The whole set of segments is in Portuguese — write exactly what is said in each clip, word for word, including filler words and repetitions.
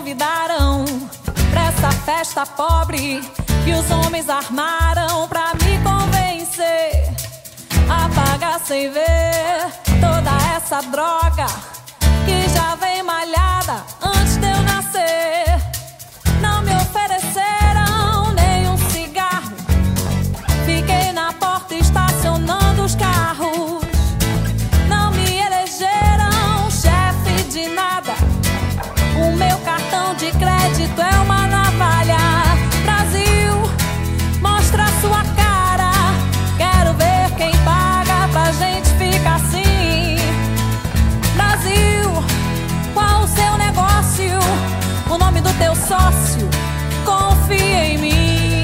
convidaram pra essa festa pobre que os homens armaram pra me convencer a pagar sem ver toda essa droga que já vem malhada antes de eu nascer. Não me ofereceram nenhum cigarro, fiquei na porta estacionando os carros. Não me elegeram chefe de nada, o meu cartão de crédito é uma navalha. Brasil, mostra sua cara, quero ver quem paga pra gente ficar assim. Brasil, qual o seu negócio? O nome do teu sócio? Confia em mim.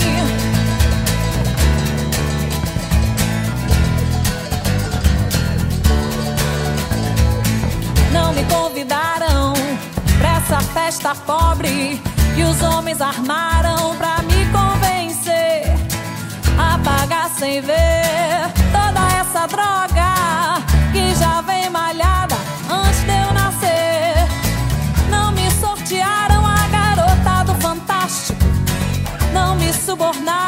Não me convidaram pra essa festa pobre que os homens armaram pra me convencer a pagar sem ver toda essa droga que já vem malhada antes de eu nascer. Não me sortearam a garota do Fantástico, não me subornaram